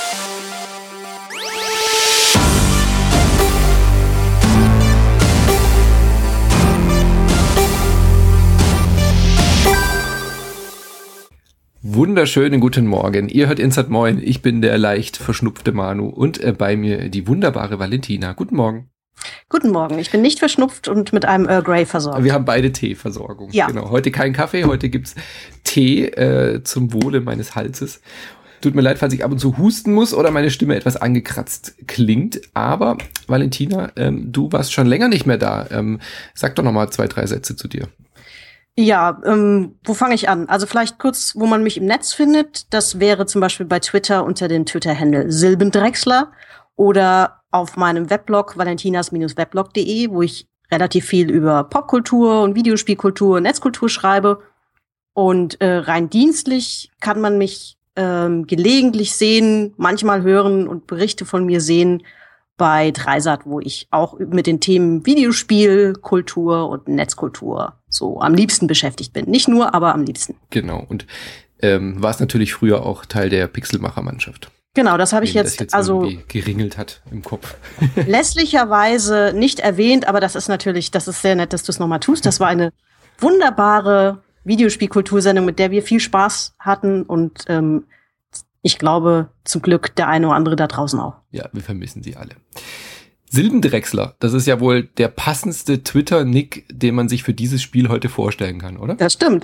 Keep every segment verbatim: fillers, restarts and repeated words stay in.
Wunderschönen guten Morgen. Ihr hört Insert Moin. Ich bin der leicht verschnupfte Manu und äh, bei mir die wunderbare Valentina. Guten Morgen. Guten Morgen. Ich bin nicht verschnupft und mit einem Earl Grey versorgt. Wir haben beide Teeversorgung. Ja. Genau. Heute kein Kaffee, heute gibt's Tee äh, zum Wohle meines Halses. Tut mir leid, falls ich ab und zu husten muss oder meine Stimme etwas angekratzt klingt. Aber Valentina, ähm, du warst schon länger nicht mehr da. Ähm, sag doch noch mal zwei, drei Sätze zu dir. Ja, ähm, wo fange ich an? Also vielleicht kurz, wo man mich im Netz findet. Das wäre zum Beispiel bei Twitter unter dem Twitter-Handle Silbendrechsler oder auf meinem Weblog valentinas Bindestrich weblog punkt de, wo ich relativ viel über Popkultur und Videospielkultur und Netzkultur schreibe. Und äh, rein dienstlich kann man mich ähm, gelegentlich sehen, manchmal hören und Berichte von mir sehen bei Dreisat, wo ich auch mit den Themen Videospiel, Kultur und Netzkultur so am liebsten beschäftigt bin. Nicht nur, aber am liebsten. Genau. Und ähm, war es natürlich früher auch Teil der Pixelmacher-Mannschaft. Genau, das habe ich jetzt, das jetzt also geringelt hat im Kopf. lässlicherweise nicht erwähnt, aber das ist natürlich, das ist sehr nett, dass du es nochmal tust. Das war eine wunderbare Videospielkultursendung, mit der wir viel Spaß hatten und ähm, ich glaube, zum Glück der eine oder andere da draußen auch. Ja, wir vermissen sie alle. Silbendrechsler, das ist ja wohl der passendste Twitter-Nick, den man sich für dieses Spiel heute vorstellen kann, oder? Das stimmt.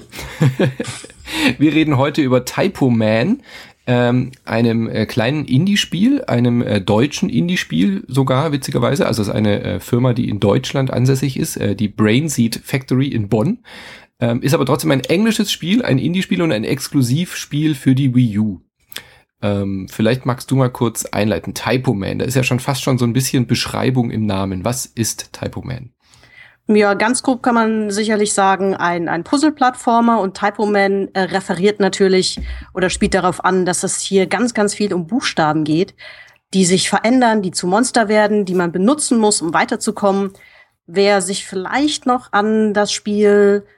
Wir reden heute über Typo Man, ähm, einem äh, kleinen Indie-Spiel, einem äh, deutschen Indie-Spiel sogar, witzigerweise. Also es ist eine äh, Firma, die in Deutschland ansässig ist, äh, die Brainseed Factory in Bonn. Ähm, ist aber trotzdem ein englisches Spiel, ein Indie-Spiel und ein Exklusivspiel für die Wii U. Ähm, vielleicht magst du mal kurz einleiten. Typo Man, da ist ja schon fast schon so ein bisschen Beschreibung im Namen. Was ist Typo Man? Ja, ganz grob kann man sicherlich sagen, ein, ein Puzzle-Plattformer und Typo Man äh, referiert natürlich oder spielt darauf an, dass es hier ganz, ganz viel um Buchstaben geht, die sich verändern, die zu Monster werden, die man benutzen muss, um weiterzukommen. Wer sich vielleicht noch an das Spiel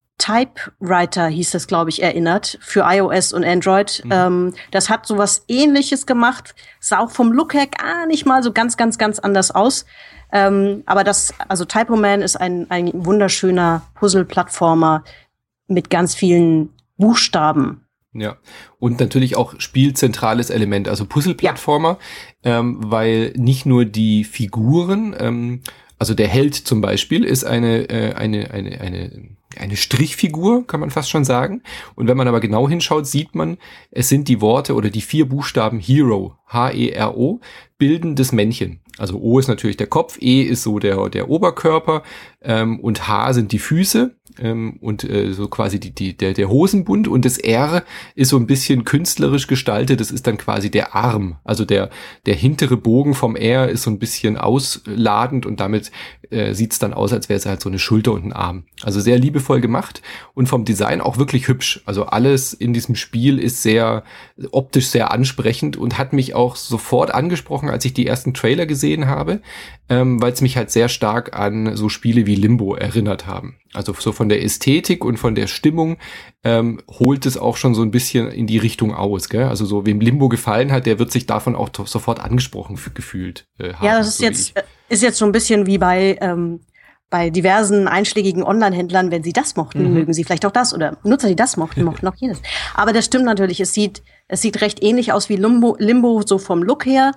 Typewriter hieß das, glaube ich, erinnert, für iOS und Android. Mhm. Ähm, das hat sowas Ähnliches gemacht. Sah auch vom Look her gar nicht mal so ganz, ganz, ganz anders aus. Ähm, aber das, also Typo Man ist ein, ein wunderschöner Puzzle-Plattformer mit ganz vielen Buchstaben. Ja, und natürlich auch spielzentrales Element, also Puzzle-Plattformer, ja. ähm, weil nicht nur die Figuren, ähm, also der Held zum Beispiel ist eine, äh, eine, eine, eine, eine Strichfigur, kann man fast schon sagen. Und wenn man aber genau hinschaut, sieht man, es sind die Worte oder die vier Buchstaben Hero, H E R O, bilden das Männchen. Also O ist natürlich der Kopf, E ist so der, der Oberkörper, ähm, und H sind die Füße, ähm, und äh, so quasi die, die, der, der Hosenbund, und das R ist so ein bisschen künstlerisch gestaltet, das ist dann quasi der Arm. Also der, der hintere Bogen vom R ist so ein bisschen ausladend und damit äh, sieht es dann aus, als wäre es halt so eine Schulter und ein Arm. Also sehr liebevoll gemacht und vom Design auch wirklich hübsch. Also alles in diesem Spiel ist sehr optisch sehr ansprechend und hat mich auch sofort angesprochen, als ich die ersten Trailer gesehen habe, ähm, weil es mich halt sehr stark an so Spiele wie Limbo erinnert haben. Also so von der Ästhetik und von der Stimmung ähm, holt es auch schon so ein bisschen in die Richtung aus, gell? Also so, wem Limbo gefallen hat, der wird sich davon auch to- sofort angesprochen f- gefühlt äh, haben. Ja, das ist so jetzt ist jetzt so ein bisschen wie bei ähm, bei diversen einschlägigen Online-Händlern, wenn sie das mochten, mhm. mögen sie vielleicht auch das, oder Nutzer, die das mochten, mochten auch jenes. Aber das stimmt natürlich, es sieht es sieht recht ähnlich aus wie Limbo, Limbo so vom Look her.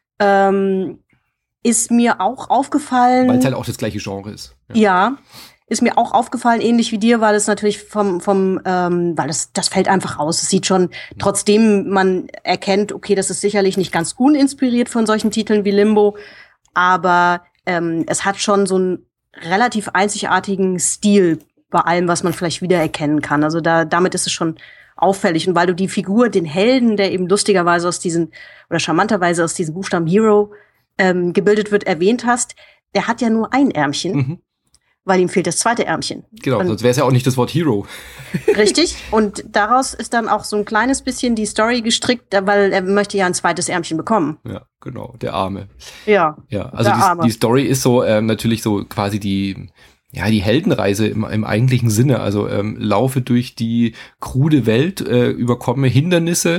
Ähm, ist mir auch aufgefallen. Weil es halt auch das gleiche Genre ist. Ja. ja. Ist mir auch aufgefallen, ähnlich wie dir, weil es natürlich vom, vom, ähm, weil es, das fällt einfach raus. Es sieht schon, trotzdem man erkennt, okay, das ist sicherlich nicht ganz uninspiriert von solchen Titeln wie Limbo, aber ähm, es hat schon so einen relativ einzigartigen Stil bei allem, was man vielleicht wiedererkennen kann. Also da, damit ist es schon auffällig. Und weil du die Figur, den Helden, der eben lustigerweise aus diesen, oder charmanterweise aus diesem Buchstaben Hero ähm, gebildet wird, erwähnt hast, der hat ja nur ein Ärmchen. Mhm. Weil ihm fehlt das zweite Ärmchen. Genau, und sonst wäre es ja auch nicht das Wort Hero. Richtig. Und daraus ist dann auch so ein kleines bisschen die Story gestrickt, weil er möchte ja ein zweites Ärmchen bekommen. Ja, genau, der Arme. Ja, ja, also die, Arme. Die Story ist so ähm, natürlich so quasi die, ja, die Heldenreise im, im eigentlichen Sinne. Also ähm, laufe durch die krude Welt, äh, überkomme Hindernisse,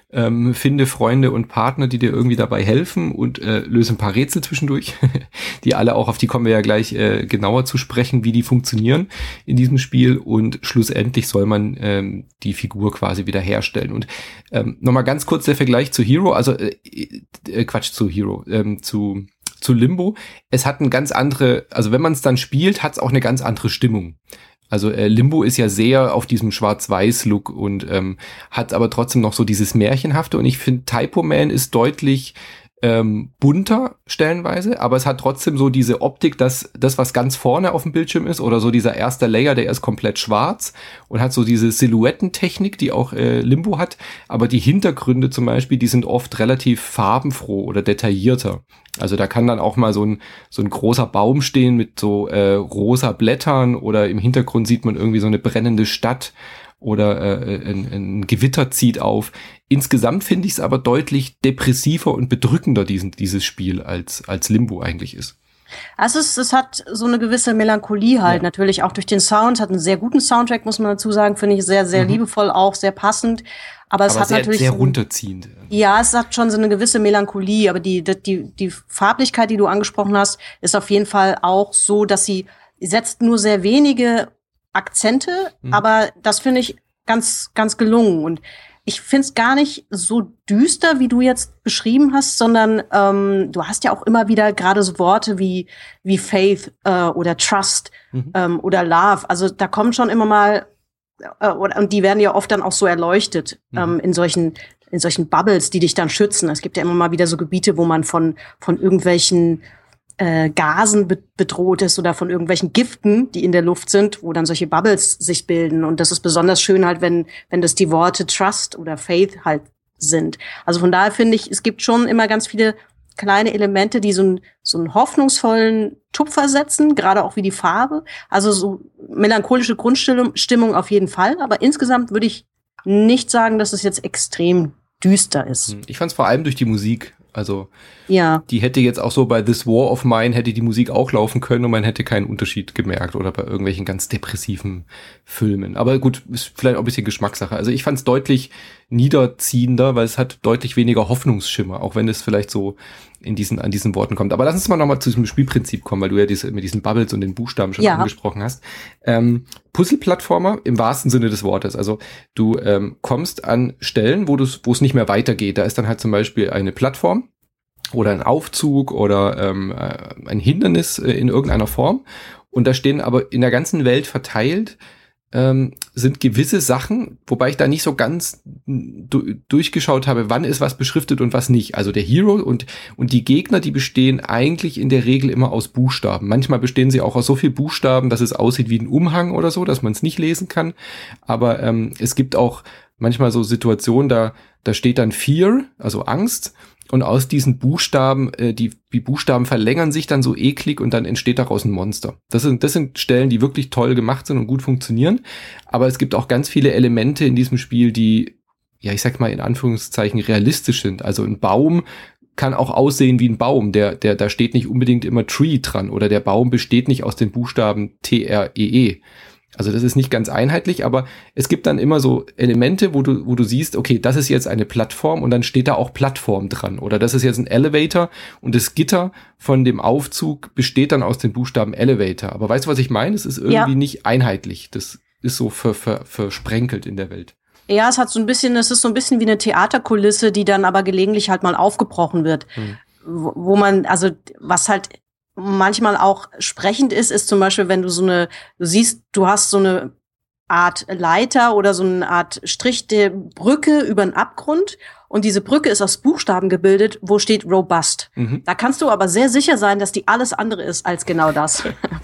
ähm, finde Freunde und Partner, die dir irgendwie dabei helfen und äh, löse ein paar Rätsel zwischendurch, die alle auch, auf die kommen wir ja gleich äh, genauer zu sprechen, wie die funktionieren in diesem Spiel, und schlussendlich soll man ähm, die Figur quasi wieder herstellen. Und ähm, nochmal ganz kurz der Vergleich zu Hero, also äh, äh, Quatsch, zu Hero, ähm, zu zu Limbo. Es hat eine ganz andere, also wenn man es dann spielt, hat es auch eine ganz andere Stimmung. Also äh, Limbo ist ja sehr auf diesem Schwarz-Weiß-Look und ähm, hat aber trotzdem noch so dieses Märchenhafte. Und ich finde, Typo Man ist deutlich ähm, bunter stellenweise, aber es hat trotzdem so diese Optik, dass das, was ganz vorne auf dem Bildschirm ist, oder so dieser erste Layer, der ist komplett schwarz und hat so diese Silhouettentechnik, die auch äh, Limbo hat. Aber die Hintergründe zum Beispiel, die sind oft relativ farbenfroh oder detaillierter. Also da kann dann auch mal so ein so ein großer Baum stehen mit so äh, rosa Blättern, oder im Hintergrund sieht man irgendwie so eine brennende Stadt, oder äh, ein, ein Gewitter zieht auf. Insgesamt finde ich es aber deutlich depressiver und bedrückender, diesen, dieses Spiel, als als Limbo eigentlich ist. Also es, es hat so eine gewisse Melancholie halt, ja. Natürlich auch durch den Sound, hat einen sehr guten Soundtrack, muss man dazu sagen, finde ich sehr, sehr mhm. liebevoll auch, sehr passend. Aber es aber hat sehr, natürlich sehr so, runterziehend. Ja, es hat schon so eine gewisse Melancholie, aber die, die, die Farblichkeit, die du angesprochen hast, ist auf jeden Fall auch so, dass sie setzt nur sehr wenige Akzente, mhm. aber das finde ich ganz, ganz gelungen. Und ich finde es gar nicht so düster, wie du jetzt beschrieben hast, sondern ähm, du hast ja auch immer wieder gerade so Worte wie wie Faith äh, oder Trust mhm. ähm, oder Love. Also da kommen schon immer mal äh, und die werden ja oft dann auch so erleuchtet mhm. ähm, in solchen in solchen Bubbles, die dich dann schützen. Es gibt ja immer mal wieder so Gebiete, wo man von von irgendwelchen äh, Gasen be- bedroht ist oder von irgendwelchen Giften, die in der Luft sind, wo dann solche Bubbles sich bilden. Und das ist besonders schön halt, wenn wenn das die Worte Trust oder Faith halt sind. Also von daher finde ich, es gibt schon immer ganz viele kleine Elemente, die so einen so einen hoffnungsvollen Tupfer setzen, gerade auch wie die Farbe. Also so melancholische Grundstimmung auf jeden Fall. Aber insgesamt würde ich nicht sagen, dass es jetzt extrem düster ist. Ich fand es vor allem durch die Musik. Also ja. Die hätte jetzt auch so bei This War of Mine hätte die Musik auch laufen können und man hätte keinen Unterschied gemerkt, oder bei irgendwelchen ganz depressiven Filmen. Aber gut, ist vielleicht auch ein bisschen Geschmackssache. Also ich fand es deutlich niederziehender, weil es hat deutlich weniger Hoffnungsschimmer, auch wenn es vielleicht so in diesen an diesen Worten kommt. Aber lass uns mal nochmal zu diesem Spielprinzip kommen, weil du ja diese, mit diesen Bubbles und den Buchstaben schon ja. angesprochen hast. Ähm, Puzzle-Plattformer im wahrsten Sinne des Wortes. Also du ähm, kommst an Stellen, wo du wo es nicht mehr weitergeht. Da ist dann halt zum Beispiel eine Plattform oder ein Aufzug oder ähm, ein Hindernis äh, in irgendeiner Form. Und da stehen aber in der ganzen Welt verteilt ähm, sind gewisse Sachen, wobei ich da nicht so ganz du- durchgeschaut habe, wann ist was beschriftet und was nicht. Also der Hero und und die Gegner, die bestehen eigentlich in der Regel immer aus Buchstaben. Manchmal bestehen sie auch aus so viel Buchstaben, dass es aussieht wie ein Umhang oder so, dass man es nicht lesen kann. Aber ähm, es gibt auch manchmal so Situationen, da da steht dann Fear, also Angst. Und aus diesen Buchstaben, äh, die, die Buchstaben verlängern sich dann so eklig und dann entsteht daraus ein Monster. Das sind, das sind Stellen, die wirklich toll gemacht sind und gut funktionieren. Aber es gibt auch ganz viele Elemente in diesem Spiel, die, ja, ich sag mal in Anführungszeichen realistisch sind. Also ein Baum kann auch aussehen wie ein Baum. Der, der, da steht nicht unbedingt immer Tree dran, oder der Baum besteht nicht aus den Buchstaben T R E E. Also das ist nicht ganz einheitlich, aber es gibt dann immer so Elemente, wo du, wo du siehst, okay, das ist jetzt eine Plattform und dann steht da auch Plattform dran. Oder das ist jetzt ein Elevator und das Gitter von dem Aufzug besteht dann aus den Buchstaben Elevator. Aber weißt du, was ich meine? Es ist irgendwie ja. nicht einheitlich. Das ist so ver, ver, versprenkelt in der Welt. Ja, es hat so ein bisschen, es ist so ein bisschen wie eine Theaterkulisse, die dann aber gelegentlich halt mal aufgebrochen wird. Hm. Wo, wo man, also was halt manchmal auch sprechend ist, ist zum Beispiel, wenn du so eine, du siehst, du hast so eine Art Leiter oder so eine Art Strich der Brücke über einen Abgrund und diese Brücke ist aus Buchstaben gebildet, wo steht Robust. Mhm. Da kannst du aber sehr sicher sein, dass die alles andere ist als genau das.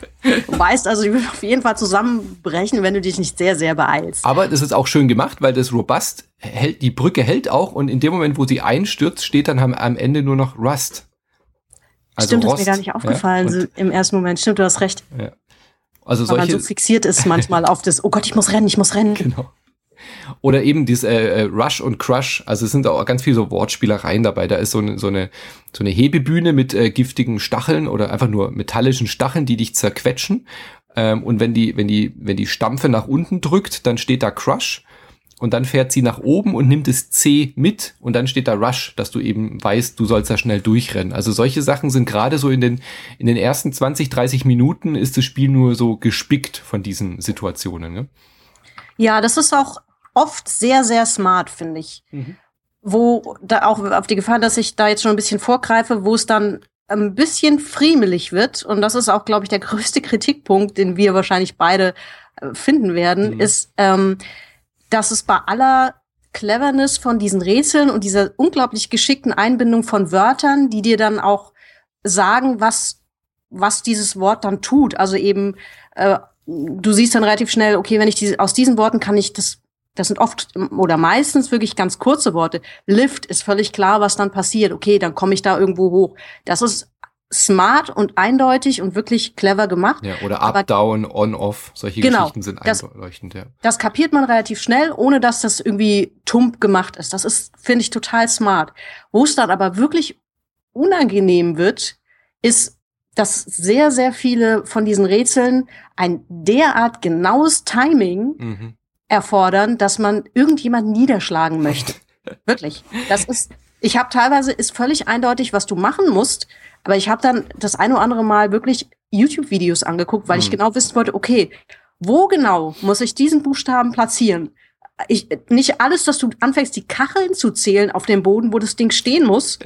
Du weißt also, die wird auf jeden Fall zusammenbrechen, wenn du dich nicht sehr, sehr beeilst. Aber das ist auch schön gemacht, weil das Robust hält, die Brücke hält auch und in dem Moment, wo sie einstürzt, steht dann am Ende nur noch Rust. Also Stimmt, Rost, das ist mir gar nicht aufgefallen ja, im ersten Moment. Stimmt, du hast recht. Ja. Also solche, weil man so fixiert ist manchmal auf das, oh Gott, ich muss rennen, ich muss rennen. Genau. Oder eben dieses äh, Rush und Crush. Also es sind auch ganz viele so Wortspielereien dabei. Da ist so eine, so eine, so eine Hebebühne mit äh, giftigen Stacheln oder einfach nur metallischen Stacheln, die dich zerquetschen. Ähm, und wenn die, wenn die, wenn die Stampfe nach unten drückt, dann steht da Crush. und dann fährt sie nach oben und nimmt das C mit und dann steht da Rush, dass du eben weißt, du sollst da schnell durchrennen. Also solche Sachen sind gerade so in den in den ersten zwanzig, dreißig Minuten ist das Spiel nur so gespickt von diesen Situationen. Ne? Ja, das ist auch oft sehr, sehr smart, finde ich. Mhm. Wo da auch auf die Gefahr, dass ich da jetzt schon ein bisschen vorgreife, wo es dann ein bisschen friemelig wird, und das ist auch, glaube ich, der größte Kritikpunkt, den wir wahrscheinlich beide äh, finden werden, mhm. ist, ähm, dass es bei aller Cleverness von diesen Rätseln und dieser unglaublich geschickten Einbindung von Wörtern, die dir dann auch sagen, was was dieses Wort dann tut. Also eben, äh, du siehst dann relativ schnell, okay, wenn ich diese, aus diesen Worten kann ich das Das sind oft oder meistens wirklich ganz kurze Worte. Lift ist völlig klar, was dann passiert. Okay, dann komme ich da irgendwo hoch. Das ist smart und eindeutig und wirklich clever gemacht. Ja, oder up, aber, down, on, off. Solche genau, Geschichten sind das, einleuchtend. Ja. Das kapiert man relativ schnell, ohne dass das irgendwie tump gemacht ist. Das ist, finde ich, total smart. Wo es dann aber wirklich unangenehm wird, ist, dass sehr, sehr viele von diesen Rätseln ein derart genaues Timing mhm. erfordern, dass man irgendjemanden niederschlagen möchte. Wirklich. Das ist, ich habe teilweise, ist völlig eindeutig, was du machen musst, aber ich habe dann das eine oder andere Mal wirklich YouTube-Videos angeguckt, weil hm. ich genau wissen wollte, okay, wo genau muss ich diesen Buchstaben platzieren? Ich, nicht alles, dass du anfängst, die Kacheln zu zählen auf dem Boden, wo das Ding stehen muss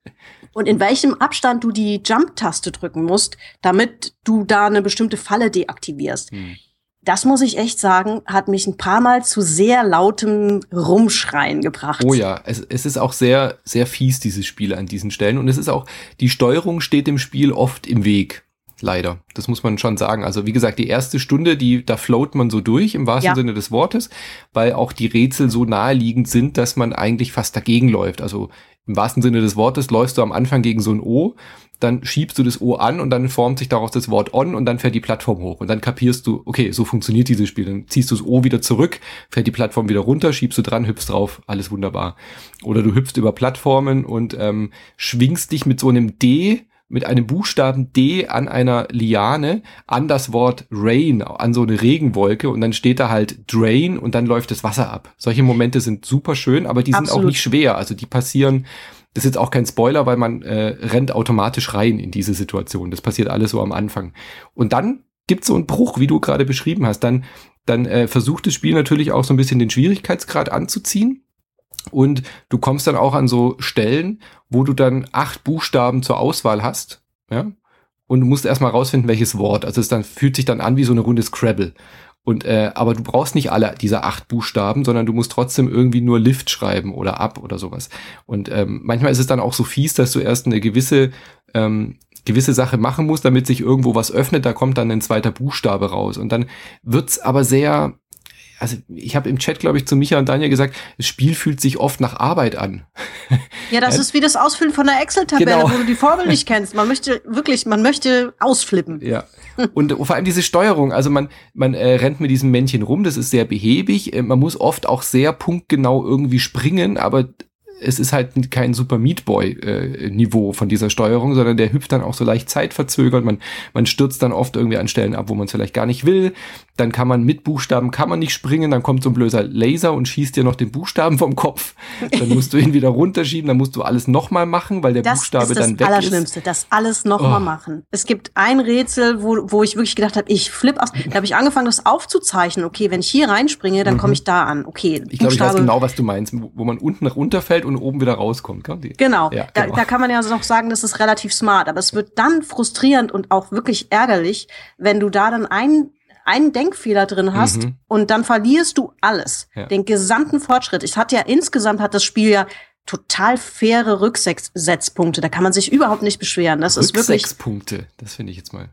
und in welchem Abstand du die Jump-Taste drücken musst, damit du da eine bestimmte Falle deaktivierst. Hm. Das muss ich echt sagen, hat mich ein paar Mal zu sehr lautem Rumschreien gebracht. Oh ja, es, es ist auch sehr, sehr fies, dieses Spiel an diesen Stellen. Und es ist auch, die Steuerung steht dem Spiel oft im Weg. Leider. Das muss man schon sagen. Also wie gesagt, die erste Stunde, die, da float man so durch, im wahrsten ja. Sinne des Wortes, weil auch die Rätsel so naheliegend sind, dass man eigentlich fast dagegen läuft. Also im wahrsten Sinne des Wortes läufst du am Anfang gegen so ein O, dann schiebst du das O an und dann formt sich daraus das Wort on und dann fährt die Plattform hoch. Und dann kapierst du, okay, so funktioniert dieses Spiel. Dann ziehst du das O wieder zurück, fährt die Plattform wieder runter, schiebst du dran, hüpfst drauf, alles wunderbar. Oder du hüpfst über Plattformen und ähm, schwingst dich mit so einem D, mit einem Buchstaben D an einer Liane an das Wort Rain, an so eine Regenwolke und dann steht da halt Drain und dann läuft das Wasser ab. Solche Momente sind super schön, aber die sind Absolut. Auch nicht schwer. Also die passieren, das ist jetzt auch kein Spoiler, weil man äh, rennt automatisch rein in diese Situation. Das passiert alles so am Anfang. Und dann gibt's so einen Bruch, wie du gerade beschrieben hast. Dann, dann äh, versucht das Spiel natürlich auch so ein bisschen den Schwierigkeitsgrad anzuziehen. Und du kommst dann auch an so Stellen, wo du dann acht Buchstaben zur Auswahl hast, ja, und du musst erstmal rausfinden, welches Wort. Also es dann fühlt sich dann an wie so eine Runde Scrabble. Und äh, aber du brauchst nicht alle dieser acht Buchstaben, sondern du musst trotzdem irgendwie nur Lift schreiben oder ab oder sowas. Und ähm, manchmal ist es dann auch so fies, dass du erst eine gewisse ähm, gewisse Sache machen musst, damit sich irgendwo was öffnet. Da kommt dann ein zweiter Buchstabe raus. Und dann wird's aber sehr Also ich habe im Chat, glaube ich, zu Micha und Daniel gesagt, das Spiel fühlt sich oft nach Arbeit an. Ja, das ja. ist wie das Ausfüllen von einer Excel-Tabelle, genau. wo du die Formel nicht kennst. Man möchte wirklich, man möchte ausflippen. Ja. Und vor allem diese Steuerung, also man man äh, rennt mit diesem Männchen rum, das ist sehr behäbig. Äh, man muss oft auch sehr punktgenau irgendwie springen, aber es ist halt kein Super Meat Boy äh, Niveau von dieser Steuerung, sondern der hüpft dann auch so leicht zeitverzögert. Man man stürzt dann oft irgendwie an Stellen ab, wo man es vielleicht gar nicht will. Dann kann man mit Buchstaben kann man nicht springen, dann kommt so ein blöser Laser und schießt dir noch den Buchstaben vom Kopf. Dann musst du ihn wieder runterschieben, dann musst du alles nochmal machen, weil der das Buchstabe dann weg ist. Das ist das Allerschlimmste, das alles nochmal oh. machen. Es gibt ein Rätsel, wo wo ich wirklich gedacht habe, ich flipp aus. Da habe ich angefangen, das aufzuzeichnen. Okay, wenn ich hier reinspringe, dann mhm. komme ich da an. Okay, ich glaube, ich weiß genau, was du meinst, wo man unten runterfällt und oben wieder rauskommt. Kann die? Genau, ja, da, genau. da kann man ja noch sagen, das ist relativ smart, aber es wird dann frustrierend und auch wirklich ärgerlich, wenn du da dann einen, einen Denkfehler drin hast mhm. und dann verlierst du alles, ja. den gesamten Fortschritt. Es hat ja insgesamt hat das Spiel ja total faire Rücksetzpunkte, da kann man sich überhaupt nicht beschweren. Das ist wirklich Rücksetzpunkte, das finde ich jetzt mal.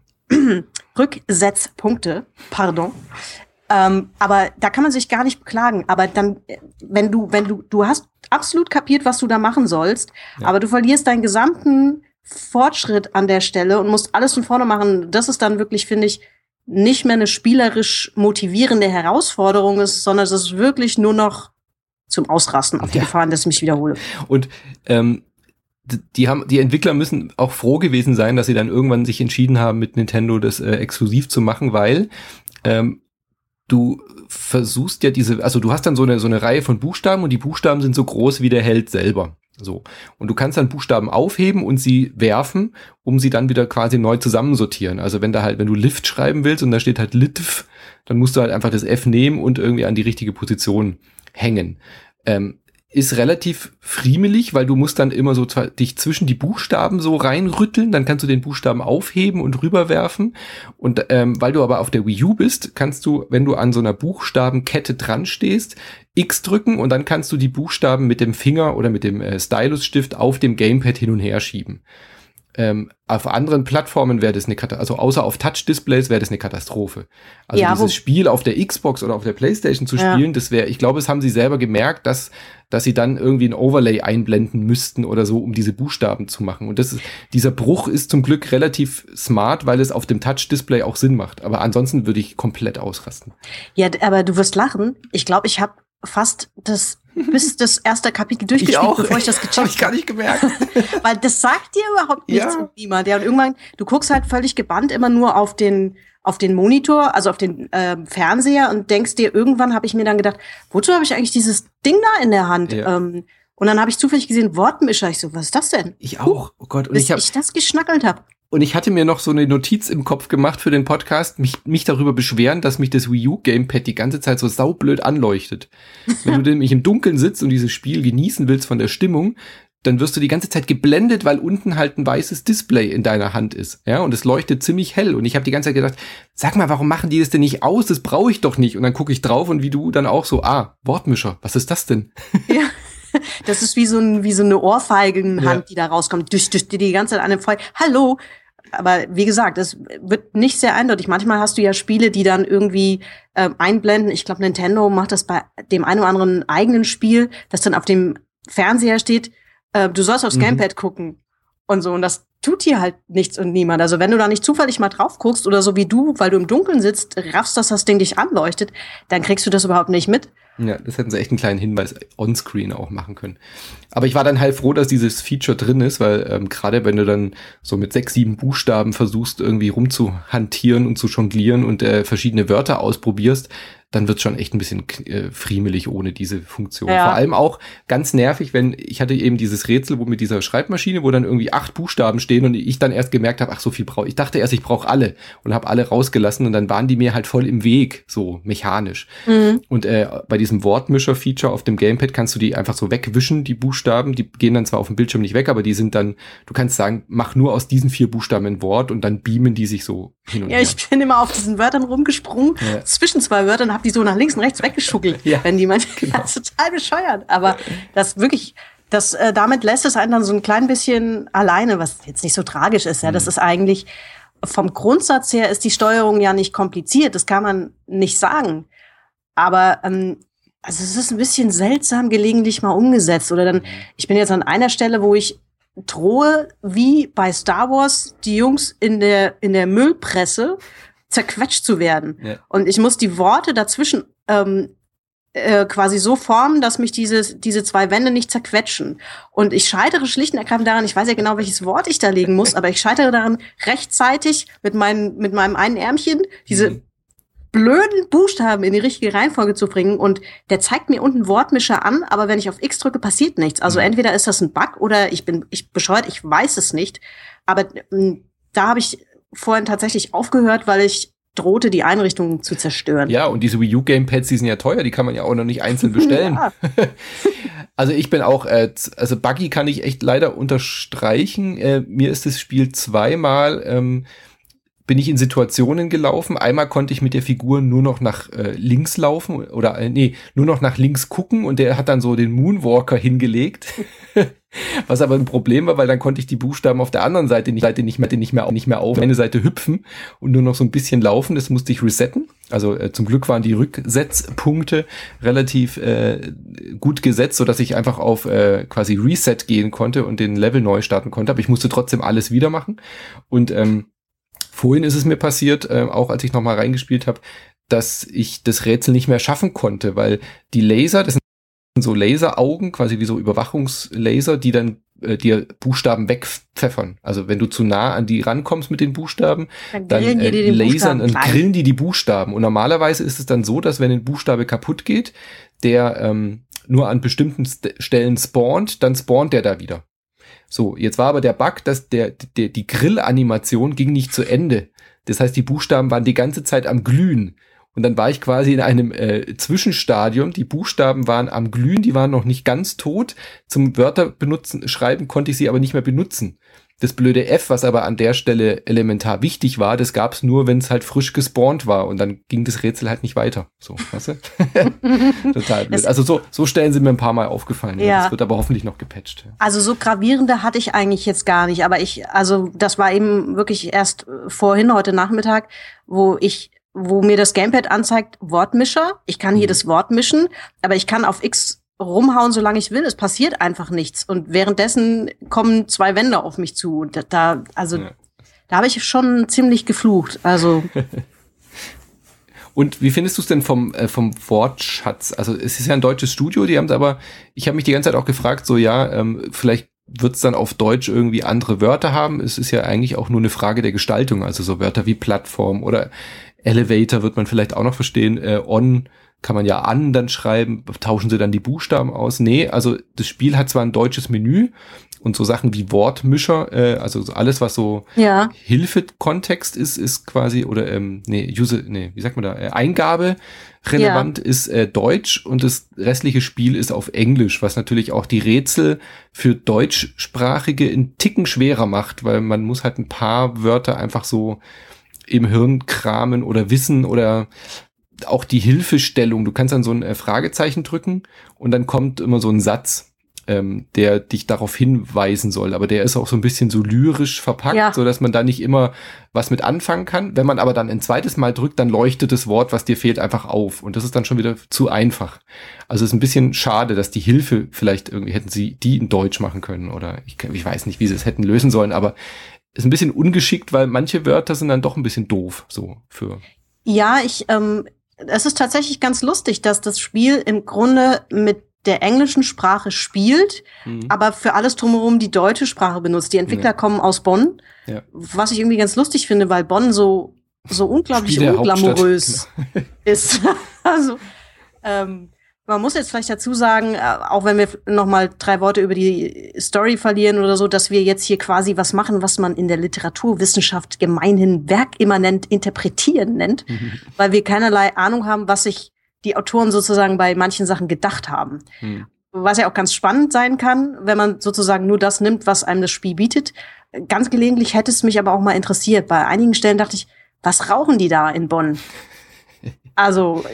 Rücksetzpunkte, pardon. Ähm, aber da kann man sich gar nicht beklagen. Aber dann, wenn du, wenn du, du hast absolut kapiert, was du da machen sollst, ja. aber du verlierst deinen gesamten Fortschritt an der Stelle und musst alles von vorne machen. Das ist dann wirklich, finde ich, nicht mehr eine spielerisch motivierende Herausforderung ist, sondern es ist wirklich nur noch zum Ausrasten auf die ja. Gefahr, dass ich mich wiederhole. Und ähm, die haben, die Entwickler müssen auch froh gewesen sein, dass sie dann irgendwann sich entschieden haben, mit Nintendo das äh, exklusiv zu machen, weil ähm, du versuchst ja diese, also du hast dann so eine so eine Reihe von Buchstaben und die Buchstaben sind so groß wie der Held selber. So. Und du kannst dann Buchstaben aufheben und sie werfen, um sie dann wieder quasi neu zusammensortieren. Also wenn da halt, wenn du Lift schreiben willst und da steht halt Litv, dann musst du halt einfach das F nehmen und irgendwie an die richtige Position hängen. Ähm, ist relativ friemelig, weil du musst dann immer so zwar dich zwischen die Buchstaben so reinrütteln, dann kannst du den Buchstaben aufheben und rüberwerfen. Und ähm, weil du aber auf der Wii U bist, kannst du, wenn du an so einer Buchstabenkette dran stehst, X drücken und dann kannst du die Buchstaben mit dem Finger oder mit dem äh, Stylusstift auf dem Gamepad hin und her schieben. Ähm, auf anderen Plattformen wäre das eine Katastrophe, also außer auf Touch-Displays wäre das eine Katastrophe. Also ja, dieses Spiel auf der Xbox oder auf der PlayStation zu spielen, ja. das wäre, ich glaube, es haben sie selber gemerkt, dass dass sie dann irgendwie ein Overlay einblenden müssten oder so, um diese Buchstaben zu machen. Und das ist, dieser Bruch ist zum Glück relativ smart, weil es auf dem Touch-Display auch Sinn macht. Aber ansonsten würde ich komplett ausrasten. Ja, aber du wirst lachen. Ich glaube, ich habe fast das bis das erste Kapitel durchgespielt, ich auch. bevor ich das gecheckt habe. Hab ich gar nicht gemerkt. Weil das sagt dir überhaupt nichts ja. niemand. Ja, und irgendwann, du guckst halt völlig gebannt immer nur auf den auf den Monitor, also auf den äh, Fernseher und denkst dir, irgendwann habe ich mir dann gedacht, wozu habe ich eigentlich dieses Ding da in der Hand? Ja. Ähm, und dann habe ich zufällig gesehen, Wortmischer. Ich so, was ist das denn? Ich auch. Oh Gott. Und bis ich, hab, ich das geschnackelt habe. Und ich hatte mir noch so eine Notiz im Kopf gemacht für den Podcast, mich, mich darüber beschweren, dass mich das Wii U Gamepad die ganze Zeit so saublöd anleuchtet. Wenn du nämlich im Dunkeln sitzt und dieses Spiel genießen willst von der Stimmung, dann wirst du die ganze Zeit geblendet, weil unten halt ein weißes Display in deiner Hand ist. Ja, und es leuchtet ziemlich hell. Und ich habe die ganze Zeit gedacht, sag mal, warum machen die das denn nicht aus? Das brauche ich doch nicht. Und dann gucke ich drauf und wie du dann auch so, ah, Wortmischer, was ist das denn? Ja. Das ist wie so, ein, wie so eine Ohrfeigenhand, ja. die da rauskommt, durch, durch die die ganze Zeit an dem Feuer. Hallo! Aber wie gesagt, es wird nicht sehr eindeutig. Manchmal hast du ja Spiele, die dann irgendwie äh, einblenden. Ich glaube, Nintendo macht das bei dem einen oder anderen eigenen Spiel, das dann auf dem Fernseher steht, äh, du sollst aufs mhm. Gamepad gucken und so. Und das tut hier halt nichts und niemand. Also wenn du da nicht zufällig mal drauf guckst oder so wie du, weil du im Dunkeln sitzt, raffst, dass das Ding dich anleuchtet, dann kriegst du das überhaupt nicht mit. Ja, das hätten sie echt einen kleinen Hinweis onscreen auch machen können. Aber ich war dann halt froh, dass dieses Feature drin ist, weil ähm, gerade wenn du dann so mit sechs, sieben Buchstaben versuchst, irgendwie rumzuhantieren und zu jonglieren und äh, verschiedene Wörter ausprobierst, dann wird's schon echt ein bisschen äh, friemelig ohne diese Funktion. Ja. Vor allem auch ganz nervig, wenn, ich hatte eben dieses Rätsel, wo mit dieser Schreibmaschine, wo dann irgendwie acht Buchstaben stehen und ich dann erst gemerkt habe, ach, so viel brauche ich. Ich dachte erst, ich brauche alle und habe alle rausgelassen und dann waren die mir halt voll im Weg, so mechanisch. Mhm. Und äh, bei diesem Wortmischer-Feature auf dem Gamepad kannst du die einfach so wegwischen, die Buchstaben. Die gehen dann zwar auf dem Bildschirm nicht weg, aber die sind dann, du kannst sagen, mach nur aus diesen vier Buchstaben ein Wort und dann beamen die sich so hin und ja, her. Ja, ich bin immer auf diesen Wörtern rumgesprungen, ja. zwischen zwei Wörtern, hab die so nach links und rechts weggeschuckelt, ja, wenn die manchmal genau. Das ist total bescheuert. Aber das wirklich, das, äh, damit lässt es einen dann so ein klein bisschen alleine, was jetzt nicht so tragisch ist. Ja, mhm. Das ist eigentlich, vom Grundsatz her ist die Steuerung ja nicht kompliziert. Das kann man nicht sagen. Aber, ähm, also es ist ein bisschen seltsam gelegentlich mal umgesetzt. Oder dann, ich bin jetzt an einer Stelle, wo ich drohe, wie bei Star Wars, die Jungs in der, in der Müllpresse zerquetscht zu werden. Ja. Und ich muss die Worte dazwischen ähm, äh, quasi so formen, dass mich diese, diese zwei Wände nicht zerquetschen. Und ich scheitere schlicht und ergreifend daran, ich weiß ja genau, welches Wort ich da legen muss, aber ich scheitere daran, rechtzeitig mit, mein, mit meinem einen Ärmchen diese mhm. blöden Buchstaben in die richtige Reihenfolge zu bringen. Und der zeigt mir unten Wortmischer an, aber wenn ich auf X drücke, passiert nichts. Also mhm. entweder ist das ein Bug oder ich bin ich bescheuert, ich weiß es nicht. Aber ähm, da habe ich vorhin tatsächlich aufgehört, weil ich drohte, die Einrichtung zu zerstören. Ja, und diese Wii U Gamepads, die sind ja teuer, die kann man ja auch noch nicht einzeln bestellen. Ja. Also ich bin auch, äh, also Buggy kann ich echt leider unterstreichen. Äh, mir ist das Spiel zweimal, ähm, bin ich in Situationen gelaufen. Einmal konnte ich mit der Figur nur noch nach äh, links laufen oder äh, nee, nur noch nach links gucken und der hat dann so den Moonwalker hingelegt. Was aber ein Problem war, weil dann konnte ich die Buchstaben auf der anderen Seite nicht, Seite nicht mehr, nicht mehr, nicht mehr auf eine Seite hüpfen und nur noch so ein bisschen laufen. Das musste ich resetten. Also äh, zum Glück waren die Rücksetzpunkte relativ äh, gut gesetzt, so dass ich einfach auf äh, quasi Reset gehen konnte und den Level neu starten konnte. Aber ich musste trotzdem alles wieder machen. Und ähm, vorhin ist es mir passiert, äh, auch als ich nochmal reingespielt habe, dass ich das Rätsel nicht mehr schaffen konnte, weil die Laser, das sind so Laseraugen, quasi wie so Überwachungslaser, die dann äh, dir Buchstaben wegpfeffern. Also wenn du zu nah an die rankommst mit den Buchstaben, dann, dann äh, die lasern und grillen die die Buchstaben. Und normalerweise ist es dann so, dass wenn ein Buchstabe kaputt geht, der ähm, nur an bestimmten St- Stellen spawnt, dann spawnt der da wieder. So, jetzt war aber der Bug, dass der, der die Grillanimation ging nicht zu Ende. Das heißt, die Buchstaben waren die ganze Zeit am Glühen. Und dann war ich quasi in einem äh, Zwischenstadium. Die Buchstaben waren am Glühen, die waren noch nicht ganz tot. Zum Wörter benutzen, schreiben konnte ich sie aber nicht mehr benutzen. Das blöde F, was aber an der Stelle elementar wichtig war, das gab es nur, wenn es halt frisch gespawnt war. Und dann ging das Rätsel halt nicht weiter. So, weißt du? Total blöd. Also so, so Stellen sind mir ein paar Mal aufgefallen. Ja. Ja. Das wird aber hoffentlich noch gepatcht. Ja. Also so gravierende hatte ich eigentlich jetzt gar nicht. Aber ich, also das war eben wirklich erst vorhin, heute Nachmittag, wo ich wo mir das Gamepad anzeigt, Wortmischer. Ich kann hier mhm. das Wort mischen, aber ich kann auf X rumhauen, solange ich will. Es passiert einfach nichts. Und währenddessen kommen zwei Wände auf mich zu. Und da, also, ja. da habe ich schon ziemlich geflucht. Also. Und wie findest du es denn vom, äh, vom Wortschatz? Also, es ist ja ein deutsches Studio, die haben es aber, ich habe mich die ganze Zeit auch gefragt, so, ja, ähm, vielleicht wird es dann auf Deutsch irgendwie andere Wörter haben. Es ist ja eigentlich auch nur eine Frage der Gestaltung. Also so Wörter wie Plattform oder Elevator wird man vielleicht auch noch verstehen. Äh, on kann man ja an dann schreiben. Tauschen sie dann die Buchstaben aus? Nee, also das Spiel hat zwar ein deutsches Menü und so Sachen wie Wortmischer, äh, also alles, was so ja. Hilfe-Kontext ist, ist quasi, oder ähm, nee, Use, nee, wie sagt man da, äh, Eingabe relevant ja. ist äh, Deutsch und das restliche Spiel ist auf Englisch, was natürlich auch die Rätsel für Deutschsprachige einen Ticken schwerer macht, weil man muss halt ein paar Wörter einfach so im Hirn kramen oder wissen oder auch die Hilfestellung. Du kannst dann so ein äh, Fragezeichen drücken und dann kommt immer so ein Satz, ähm, der dich darauf hinweisen soll. Aber der ist auch so ein bisschen so lyrisch verpackt, ja. so dass man da nicht immer was mit anfangen kann. Wenn man aber dann ein zweites Mal drückt, dann leuchtet das Wort, was dir fehlt, einfach auf. Und das ist dann schon wieder zu einfach. Also es ist ein bisschen schade, dass die Hilfe vielleicht irgendwie hätten sie die in Deutsch machen können oder ich, ich weiß nicht, wie sie es hätten lösen sollen, aber ist ein bisschen ungeschickt, weil manche Wörter sind dann doch ein bisschen doof, so für. Ja, ich, ähm, es ist tatsächlich ganz lustig, dass das Spiel im Grunde mit der englischen Sprache spielt, mhm. aber für alles drumherum die deutsche Sprache benutzt. Die Entwickler ja. kommen aus Bonn, ja. was ich irgendwie ganz lustig finde, weil Bonn so, so unglaublich unglamourös genau. ist. Also, ähm, man muss jetzt vielleicht dazu sagen, auch wenn wir noch mal drei Worte über die Story verlieren oder so, dass wir jetzt hier quasi was machen, was man in der Literaturwissenschaft gemeinhin werkimmanent interpretieren nennt, mhm. weil wir keinerlei Ahnung haben, was sich die Autoren sozusagen bei manchen Sachen gedacht haben. Mhm. Was ja auch ganz spannend sein kann, wenn man sozusagen nur das nimmt, was einem das Spiel bietet. Ganz gelegentlich hätte es mich aber auch mal interessiert. Bei einigen Stellen dachte ich, was rauchen die da in Bonn? Also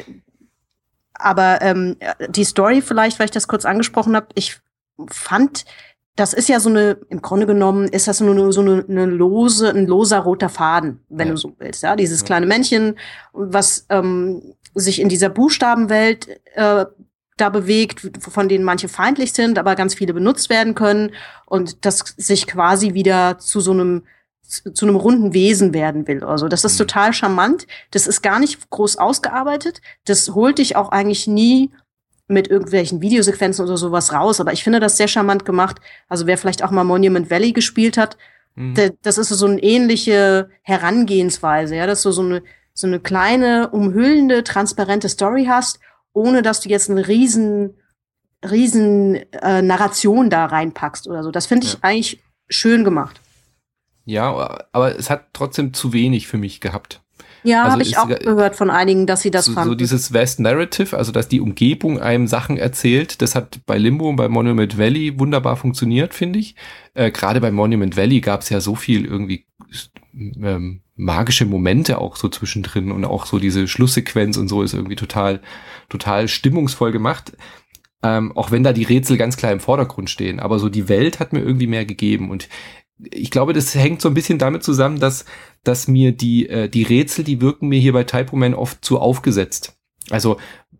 Aber ähm, die Story vielleicht, weil ich das kurz angesprochen habe, ich fand, das ist ja so eine, im Grunde genommen ist das nur so eine, eine lose, ein loser roter Faden, wenn ja. du so willst. Ja, dieses ja. kleine Männchen, was ähm, sich in dieser Buchstabenwelt äh, da bewegt, von denen manche feindlich sind, aber ganz viele benutzt werden können und das sich quasi wieder zu so einem zu einem runden Wesen werden will. Also das ist total charmant. Das ist gar nicht groß ausgearbeitet. Das holt dich auch eigentlich nie mit irgendwelchen Videosequenzen oder sowas raus. Aber ich finde das sehr charmant gemacht. Also wer vielleicht auch mal Monument Valley gespielt hat, mhm. der, das ist so eine ähnliche Herangehensweise. Ja, dass du so eine, so eine kleine, umhüllende, transparente Story hast, ohne dass du jetzt eine riesen, riesen äh, Narration da reinpackst oder so. Das finde ich ja. eigentlich schön gemacht. Ja, aber es hat trotzdem zu wenig für mich gehabt. Ja, also habe ich auch gehört von einigen, dass sie das so, fanden. So dieses Vast Narrative, also dass die Umgebung einem Sachen erzählt, das hat bei Limbo und bei Monument Valley wunderbar funktioniert, finde ich. Äh, Gerade bei Monument Valley gab es ja so viel irgendwie ähm, magische Momente auch so zwischendrin und auch so diese Schlusssequenz und so ist irgendwie total, total stimmungsvoll gemacht. Ähm, auch wenn da die Rätsel ganz klar im Vordergrund stehen. Aber so die Welt hat mir irgendwie mehr gegeben und ich glaube, das hängt so ein bisschen damit zusammen, dass, dass mir die, äh, die Rätsel, die wirken mir hier bei Typoman oft zu aufgesetzt. Also,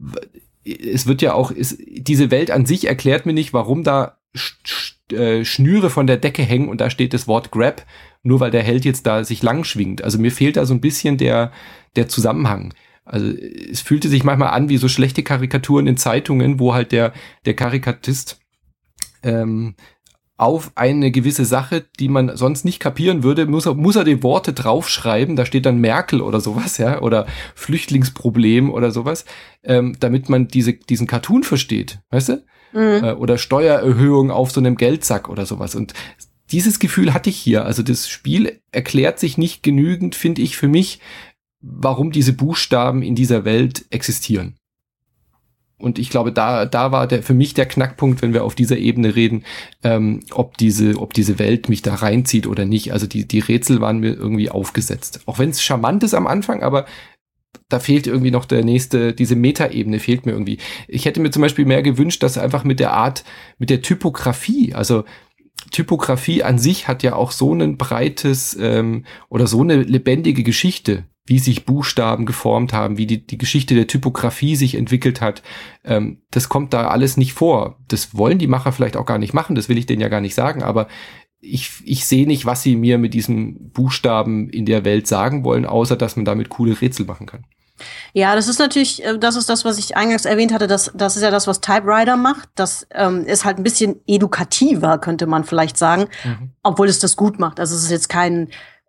es wird ja auch, ist, diese Welt an sich erklärt mir nicht, warum da sch, sch, äh, Schnüre von der Decke hängen und da steht das Wort Grab, nur weil der Held jetzt da sich lang schwingt. Also mir fehlt da so ein bisschen der, der Zusammenhang. Also es fühlte sich manchmal an wie so schlechte Karikaturen in Zeitungen, wo halt der, der Karikatist, ähm, auf eine gewisse Sache, die man sonst nicht kapieren würde, muss er, muss er die Worte draufschreiben, da steht dann Merkel oder sowas, ja, oder Flüchtlingsproblem oder sowas, ähm, damit man diese, diesen Cartoon versteht, weißt du? Mhm. Äh, oder Steuererhöhung auf so einem Geldsack oder sowas. Und dieses Gefühl hatte ich hier. Also das Spiel erklärt sich nicht genügend, finde ich, für mich, warum diese Buchstaben in dieser Welt existieren. Und ich glaube, da da war der für mich der Knackpunkt, wenn wir auf dieser Ebene reden, ähm, ob diese ob diese Welt mich da reinzieht oder nicht. Also die die Rätsel waren mir irgendwie aufgesetzt. Auch wenn es charmant ist am Anfang, aber da fehlt irgendwie noch der nächste, diese Metaebene fehlt mir irgendwie. Ich hätte mir zum Beispiel mehr gewünscht, dass einfach mit der Art, mit der Typografie, also Typografie an sich hat ja auch so ein breites ähm, oder so eine lebendige Geschichte, wie sich Buchstaben geformt haben, wie die, die Geschichte der Typografie sich entwickelt hat. Ähm, das kommt da alles nicht vor. Das wollen die Macher vielleicht auch gar nicht machen, das will ich denen ja gar nicht sagen, aber ich, ich sehe nicht, was sie mir mit diesen Buchstaben in der Welt sagen wollen, außer dass man damit coole Rätsel machen kann. Ja, das ist natürlich, das ist das, was ich eingangs erwähnt hatte, das, das ist ja das, was Typewriter macht. Das ähm, ist halt ein bisschen edukativer, könnte man vielleicht sagen, mhm. obwohl es das gut macht. Also es ist jetzt kein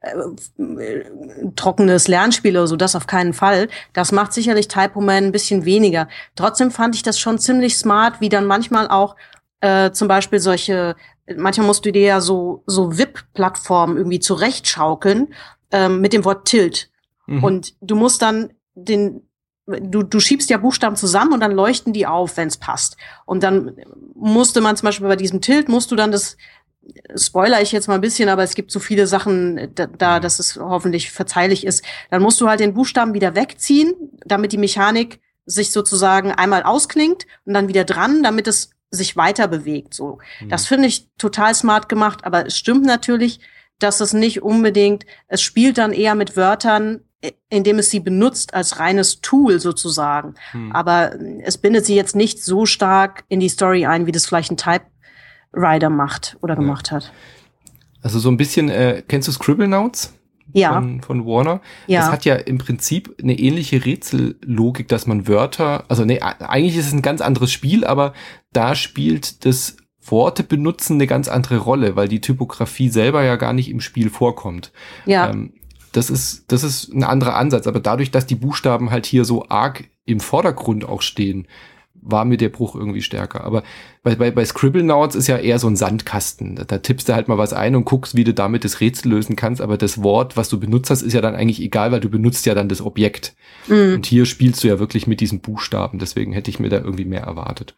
Äh, trockenes Lernspiel oder so, das auf keinen Fall. Das macht sicherlich Typoman ein bisschen weniger. Trotzdem fand ich das schon ziemlich smart, wie dann manchmal auch äh, zum Beispiel solche, manchmal musst du dir ja so so V I P-Plattformen irgendwie zurechtschaukeln ähm, mit dem Wort Tilt. Mhm. Und du musst dann den Du, du schiebst ja Buchstaben zusammen und dann leuchten die auf, wenn es passt. Und dann musste man zum Beispiel bei diesem Tilt, musst du dann das spoiler ich jetzt mal ein bisschen, aber es gibt so viele Sachen da, da, dass es hoffentlich verzeihlich ist. Dann musst du halt den Buchstaben wieder wegziehen, damit die Mechanik sich sozusagen einmal ausklingt und dann wieder dran, damit es sich weiter bewegt. So, mhm. Das finde ich total smart gemacht, aber es stimmt natürlich, dass es nicht unbedingt, es spielt dann eher mit Wörtern, indem es sie benutzt als reines Tool sozusagen. Mhm. Aber es bindet sie jetzt nicht so stark in die Story ein, wie das vielleicht ein Type Rider macht oder gemacht ja. hat. Also so ein bisschen, äh, kennst du Scribblenauts? Ja. Von, von Warner? Ja. Das hat ja im Prinzip eine ähnliche Rätsellogik, dass man Wörter, also nee, eigentlich ist es ein ganz anderes Spiel, aber da spielt das Worte benutzen eine ganz andere Rolle, weil die Typografie selber ja gar nicht im Spiel vorkommt. Ja. Ähm, das ist, das ist ein anderer Ansatz, aber dadurch, dass die Buchstaben halt hier so arg im Vordergrund auch stehen, war mir der Bruch irgendwie stärker. Aber bei, bei, bei Scribblenauts ist ja eher so ein Sandkasten. Da, da tippst du halt mal was ein und guckst, wie du damit das Rätsel lösen kannst. Aber das Wort, was du benutzt hast, ist ja dann eigentlich egal, weil du benutzt ja dann das Objekt. Mhm. Und hier spielst du ja wirklich mit diesen Buchstaben. Deswegen hätte ich mir da irgendwie mehr erwartet.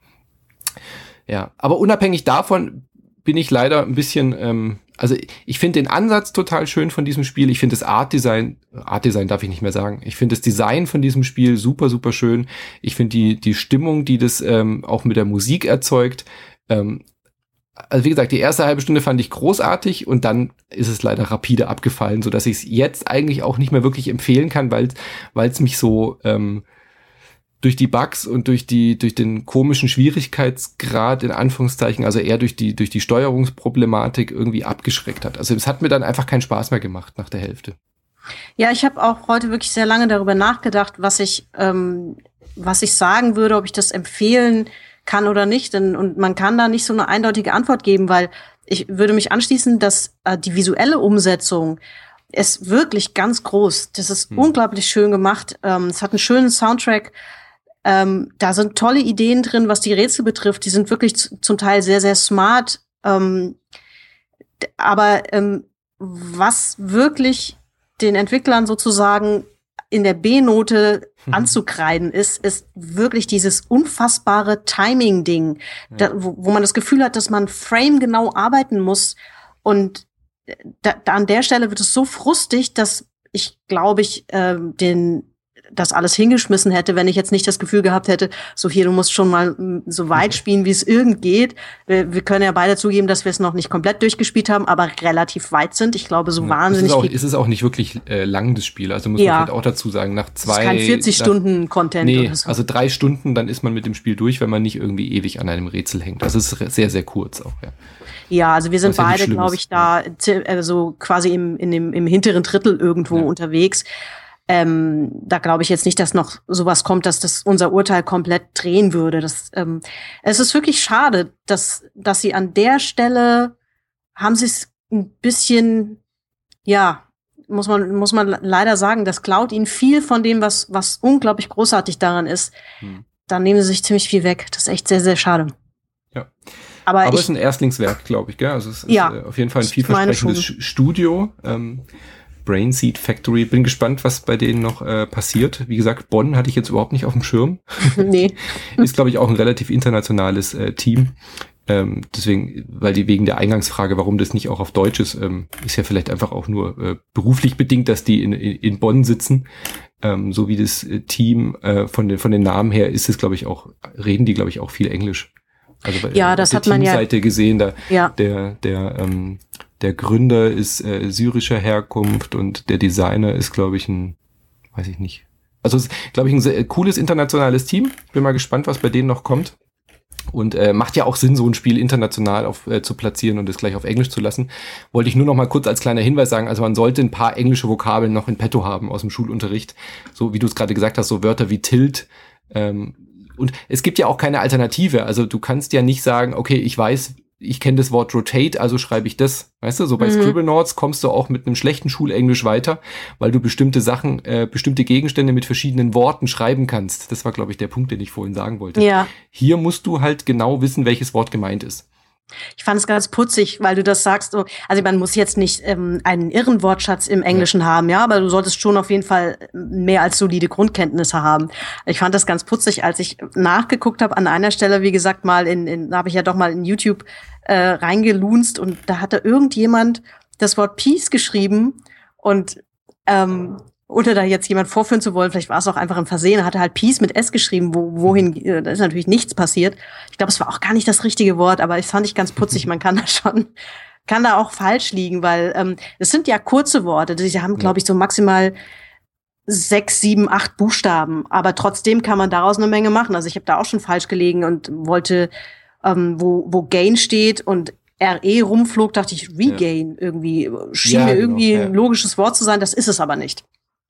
Ja, aber unabhängig davon bin ich leider ein bisschen, ähm, also ich finde den Ansatz total schön von diesem Spiel. Ich finde das Art-Design, Art-Design darf ich nicht mehr sagen. Ich finde das Design von diesem Spiel super, super schön. Ich finde die die Stimmung, die das ähm, auch mit der Musik erzeugt. Ähm, also wie gesagt, die erste halbe Stunde fand ich großartig und dann ist es leider rapide abgefallen, sodass ich es jetzt eigentlich auch nicht mehr wirklich empfehlen kann, weil weil es mich so ähm, durch die Bugs und durch die durch den komischen Schwierigkeitsgrad in Anführungszeichen, also eher durch die durch die Steuerungsproblematik irgendwie abgeschreckt hat. Also es hat mir dann einfach keinen Spaß mehr gemacht nach der Hälfte. Ja, ich habe auch heute wirklich sehr lange darüber nachgedacht, was ich ähm, was ich sagen würde, ob ich das empfehlen kann oder nicht. Denn, und man kann da nicht so eine eindeutige Antwort geben, weil ich würde mich anschließen, dass äh, die visuelle Umsetzung ist wirklich ganz groß. Das ist hm. unglaublich schön gemacht. Ähm, es hat einen schönen Soundtrack. Ähm, da sind tolle Ideen drin, was die Rätsel betrifft. Die sind wirklich z- zum Teil sehr, sehr smart. Ähm, d- aber ähm, was wirklich den Entwicklern sozusagen in der B-Note hm. anzukreiden ist, ist wirklich dieses unfassbare Timing-Ding, ja. da, wo, wo man das Gefühl hat, dass man framegenau arbeiten muss. Und da, da an der Stelle wird es so frustig, dass ich, glaube ich, äh, den das alles hingeschmissen hätte, wenn ich jetzt nicht das Gefühl gehabt hätte, so hier, du musst schon mal m, so weit spielen, wie es irgend geht. Wir, wir können ja beide zugeben, dass wir es noch nicht komplett durchgespielt haben, aber relativ weit sind. Ich glaube, so ja, wahnsinnig es ist auch, viel. Es ist auch nicht wirklich äh, lang, das Spiel. Also muss ja. man vielleicht auch dazu sagen, nach zwei... Das ist kein vierzig-Stunden-Content nee, oder so. Also drei Stunden, dann ist man mit dem Spiel durch, wenn man nicht irgendwie ewig an einem Rätsel hängt. Das ist sehr, sehr kurz auch, ja. Ja, also wir sind ja beide, glaube ich, da also quasi im, in dem, im hinteren Drittel irgendwo ja. unterwegs. Ähm, da glaube ich jetzt nicht, dass noch sowas kommt, dass das unser Urteil komplett drehen würde. Das, ähm, es ist wirklich schade, dass, dass sie an der Stelle haben sie es ein bisschen, ja, muss man, muss man leider sagen, das klaut ihnen viel von dem, was, was unglaublich großartig daran ist. Hm. Da nehmen sie sich ziemlich viel weg. Das ist echt sehr, sehr schade. Ja. Aber, Aber es ist ein Erstlingswerk, glaube ich, gell? Also es ist ja, äh, auf jeden Fall ein vielversprechendes Studio. Ähm, Brainseed Factory. Bin gespannt, was bei denen noch äh, passiert. Wie gesagt, Bonn hatte ich jetzt überhaupt nicht auf dem Schirm. Nee. Ist, glaube ich, auch ein relativ internationales äh, Team. Ähm, deswegen, weil die wegen der Eingangsfrage, warum das nicht auch auf Deutsch ist, ähm, ist ja vielleicht einfach auch nur äh, beruflich bedingt, dass die in, in, in Bonn sitzen. Ähm, so wie das äh, Team äh, von den von den Namen her ist es, glaube ich, auch, reden die, glaube ich, auch viel Englisch. Also bei ja, das auf der hat man ja Teamseite gesehen, da ja. der der ähm, der Gründer ist äh, syrischer Herkunft und der Designer ist, glaube ich, ein, weiß ich nicht. Also es ist, glaube ich, ein sehr cooles internationales Team. Bin mal gespannt, was bei denen noch kommt. Und äh, macht ja auch Sinn, so ein Spiel international auf, äh, zu platzieren und es gleich auf Englisch zu lassen. Wollte ich nur noch mal kurz als kleiner Hinweis sagen, also man sollte ein paar englische Vokabeln noch in petto haben aus dem Schulunterricht. So wie du es gerade gesagt hast, so Wörter wie Tilt. Ähm, und es gibt ja auch keine Alternative. Also du kannst ja nicht sagen, okay, ich weiß, ich kenne das Wort Rotate, also schreibe ich das. Weißt du, so bei mhm. Scribblenauts kommst du auch mit einem schlechten Schulenglisch weiter, weil du bestimmte Sachen, äh, bestimmte Gegenstände mit verschiedenen Worten schreiben kannst. Das war, glaube ich, der Punkt, den ich vorhin sagen wollte. Ja. Hier musst du halt genau wissen, welches Wort gemeint ist. Ich fand es ganz putzig, weil du das sagst. Also man muss jetzt nicht ähm, einen irren Wortschatz im Englischen ja. haben, ja, aber du solltest schon auf jeden Fall mehr als solide Grundkenntnisse haben. Ich fand das ganz putzig, als ich nachgeguckt habe an einer Stelle, wie gesagt, mal in, in da habe ich ja doch mal in YouTube äh, reingelunzt und da hatte irgendjemand das Wort Peace geschrieben und ähm, ohne da jetzt jemand vorführen zu wollen, vielleicht war es auch einfach ein Versehen, er hatte halt Peace mit S geschrieben, wo, wohin, da ist natürlich nichts passiert. Ich glaube, es war auch gar nicht das richtige Wort, aber das fand ich ganz putzig, man kann da schon, kann da auch falsch liegen, weil ähm, es sind ja kurze Worte, die haben, glaube ich, so maximal sechs, sieben, acht Buchstaben, aber trotzdem kann man daraus eine Menge machen. Also ich habe da auch schon falsch gelegen und wollte, ähm, wo, wo Gain steht und R E rumflog, dachte ich, Regain ja. irgendwie, schien ja, mir genau, irgendwie ja. ein logisches Wort zu sein, das ist es aber nicht.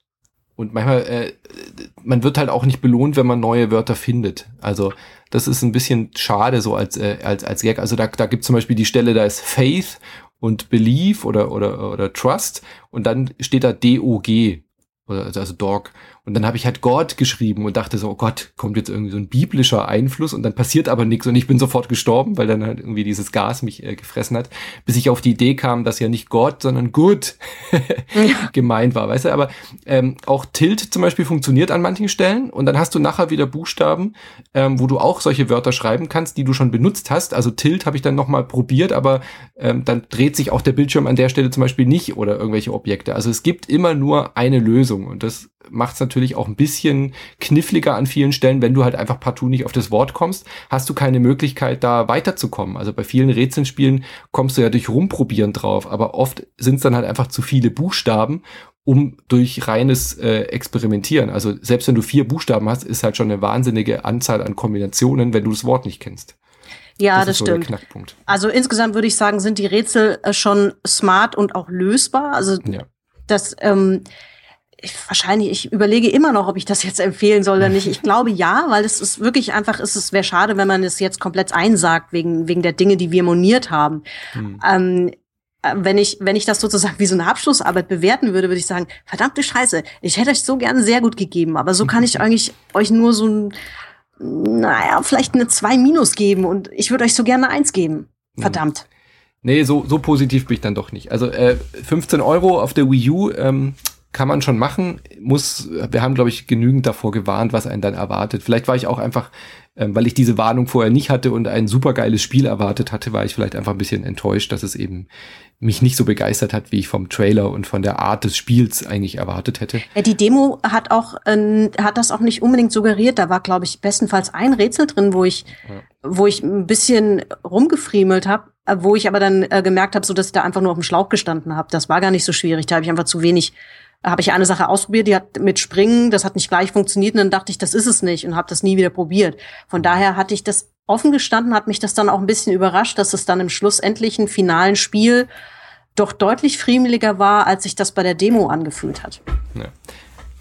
Und manchmal, äh, man wird halt auch nicht belohnt, wenn man neue Wörter findet. Also das ist ein bisschen schade so als äh, als als Gag. Also da da gibt's zum Beispiel die Stelle, da ist Faith und Belief oder oder oder Trust und dann steht da D O G oder also Dog. Und dann habe ich halt Gott geschrieben und dachte so, oh Gott, kommt jetzt irgendwie so ein biblischer Einfluss und dann passiert aber nichts und ich bin sofort gestorben, weil dann halt irgendwie dieses Gas mich äh, gefressen hat, bis ich auf die Idee kam, dass ja nicht Gott, sondern Good gemeint war, weißt du, aber ähm, auch Tilt zum Beispiel funktioniert an manchen Stellen und dann hast du nachher wieder Buchstaben, ähm, wo du auch solche Wörter schreiben kannst, die du schon benutzt hast, also Tilt habe ich dann nochmal probiert, aber ähm, dann dreht sich auch der Bildschirm an der Stelle zum Beispiel nicht oder irgendwelche Objekte, also es gibt immer nur eine Lösung und das macht es natürlich auch ein bisschen kniffliger an vielen Stellen, wenn du halt einfach partout nicht auf das Wort kommst, hast du keine Möglichkeit, da weiterzukommen. Also bei vielen Rätselspielen kommst du ja durch Rumprobieren drauf, aber oft sind es dann halt einfach zu viele Buchstaben, um durch reines äh, Experimentieren. Also selbst wenn du vier Buchstaben hast, ist halt schon eine wahnsinnige Anzahl an Kombinationen, wenn du das Wort nicht kennst. Ja, das, das ist so stimmt. Der Knackpunkt. Also insgesamt würde ich sagen, sind die Rätsel äh, schon smart und auch lösbar. Also ja. das ähm, Ich, wahrscheinlich, ich überlege immer noch, ob ich das jetzt empfehlen soll oder nicht. Ich glaube ja, weil es ist wirklich einfach, es ist, wäre schade, wenn man es jetzt komplett einsagt wegen wegen der Dinge, die wir moniert haben. Hm. Ähm, wenn ich wenn ich das sozusagen wie so eine Abschlussarbeit bewerten würde, würde ich sagen, verdammte Scheiße, ich hätte euch so gerne sehr gut gegeben, aber so kann ich eigentlich euch nur so ein, naja, vielleicht eine zwei Minus geben und ich würde euch so gerne eine eins geben. Verdammt. Hm. Nee, so so positiv bin ich dann doch nicht. Also äh, fünfzehn Euro auf der Wii U, ähm, kann man schon machen, muss, wir haben, glaube ich, genügend davor gewarnt, was einen dann erwartet. Vielleicht war ich auch einfach, ähm, weil ich diese Warnung vorher nicht hatte und ein supergeiles Spiel erwartet hatte, war ich vielleicht einfach ein bisschen enttäuscht, dass es eben mich nicht so begeistert hat, wie ich vom Trailer und von der Art des Spiels eigentlich erwartet hätte. Ja, die Demo hat auch, äh, hat das auch nicht unbedingt suggeriert. Da war, glaube ich, bestenfalls ein Rätsel drin, wo ich, ja. wo ich ein bisschen rumgefriemelt habe, wo ich aber dann äh, gemerkt habe, so dass ich da einfach nur auf dem Schlauch gestanden habe. Das war gar nicht so schwierig. Da habe ich einfach zu wenig habe ich eine Sache ausprobiert, die hat mit Springen, das hat nicht gleich funktioniert und dann dachte ich, das ist es nicht und habe das nie wieder probiert. Von daher hatte ich das offen gestanden, hat mich das dann auch ein bisschen überrascht, dass es dann im schlussendlichen finalen Spiel doch deutlich friemeliger war, als sich das bei der Demo angefühlt hat. Ja.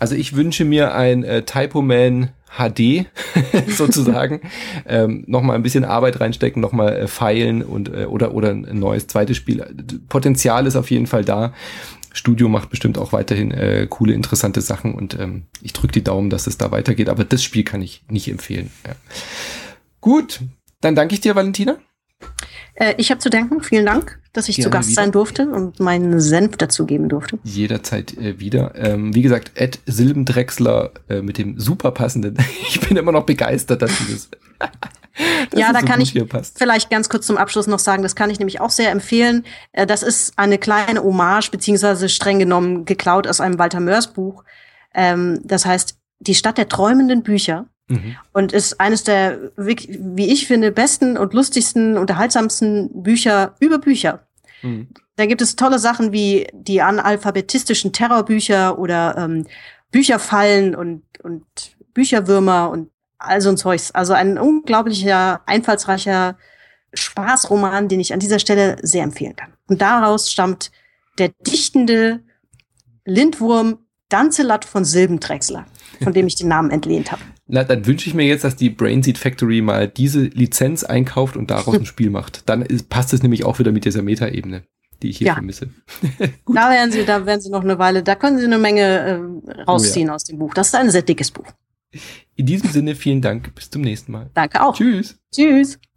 Also ich wünsche mir ein äh, Typoman H D sozusagen, ähm, nochmal ein bisschen Arbeit reinstecken, nochmal äh, feilen und äh, oder oder ein neues zweites Spiel. Potenzial ist auf jeden Fall da. Studio macht bestimmt auch weiterhin äh, coole, interessante Sachen und ähm, ich drücke die Daumen, dass es da weitergeht, aber das Spiel kann ich nicht empfehlen. Ja. Gut, dann danke ich dir, Valentina. Äh, ich habe zu danken. Vielen Dank, dass ich Gerne zu Gast wieder. sein durfte und meinen Senf dazugeben durfte. Jederzeit äh, wieder. Ähm, wie gesagt, Ed Silbendrechsler äh, mit dem super passenden. Ich bin immer noch begeistert, dass dieses ja, da so kann ich vielleicht ganz kurz zum Abschluss noch sagen, das kann ich nämlich auch sehr empfehlen. Äh, das ist eine kleine Hommage, beziehungsweise streng genommen geklaut aus einem Walter Mörs Buch. Ähm, das heißt, Die Stadt der träumenden Bücher. Mhm. Und ist eines der, wie ich finde, besten und lustigsten, unterhaltsamsten Bücher über Bücher. Mhm. Da gibt es tolle Sachen wie die analphabetistischen Terrorbücher oder ähm, Bücherfallen und, und Bücherwürmer und all so ein Zeugs. Also ein unglaublicher, einfallsreicher Spaßroman, den ich an dieser Stelle sehr empfehlen kann. Und daraus stammt der dichtende Lindwurm Danzelat von Silbendrechsler, von dem ich den Namen entlehnt habe. Na, dann wünsche ich mir jetzt, dass die Brainseed Factory mal diese Lizenz einkauft und daraus ein Spiel macht. Dann ist, passt es nämlich auch wieder mit dieser Metaebene, die ich hier ja. vermisse. Da werden Sie, da werden Sie noch eine Weile, da können Sie eine Menge äh, rausziehen oh ja. aus dem Buch. Das ist ein sehr dickes Buch. In diesem Sinne, vielen Dank. Bis zum nächsten Mal. Danke auch. Tschüss. Tschüss.